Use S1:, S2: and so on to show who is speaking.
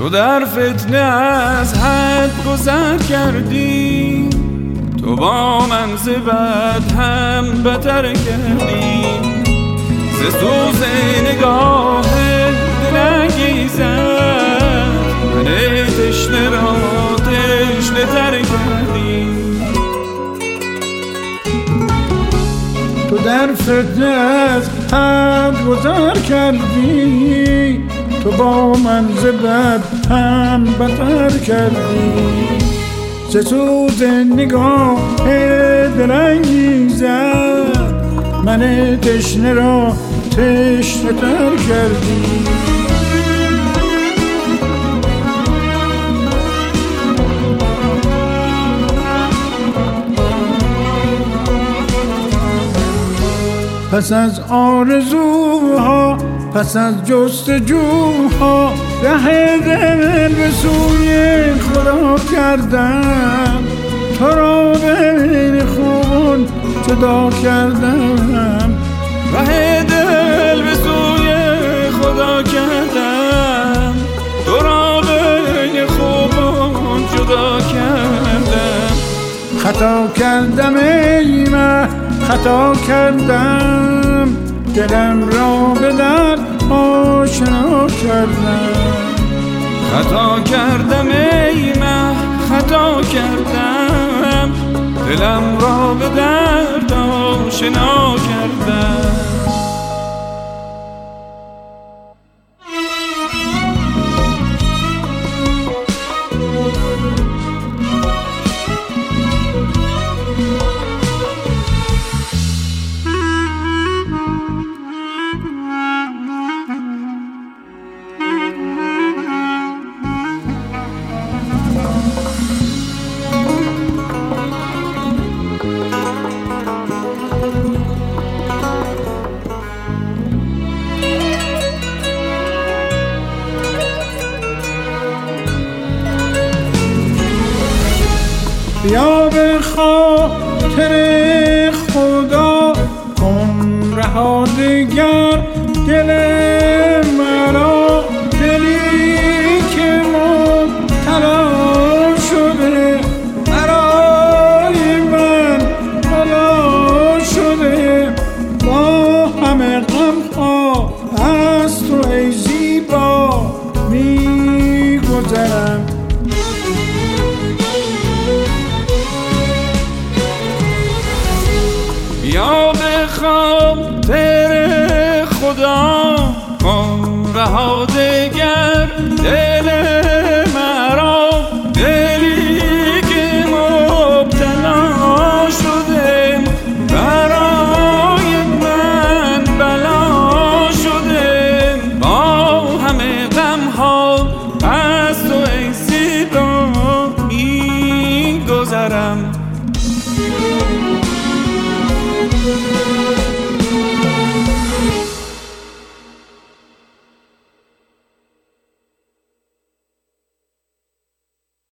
S1: تو در فتنه از حد گذر کردی، تو با من ز بد هم بتر کردی. ز سوز نگاه دلانگیزت من تشنه را تشنه تر کردی.
S2: تو در فتنه از حد گذر کردی، تو با من ز بد هم بتر کردی. ز سوز نگاه دلانگیزت من تشنه را تشنه تر کردی. پس از آرزوها، پس از جستجوها، ره دل به سوی خدا کردم. تو را بین خوبان جدا کردم،
S1: ره دل به سوی خدا کردم. تو را بین خوبان جدا کردم.
S2: خطا کردم ای مه، خطا کردم، دلم را به درد آشنا کردم.
S1: خطا کردم ای مه، خطا کردم، دلم را به درد آشنا کردم.
S2: بیا به خاطر خدا کن رها دگر دل مرا. دلی که مبتلا شده برای من بلا شده. با همه غم‌ها از تو ای زیبا می گذرم.
S1: بیا به خاطر خدا کن رها دگر دل مرا. دلی که مبتلا شده برای من بلا شده. با همه غم‌ها از تو ای زیبا می گذرم.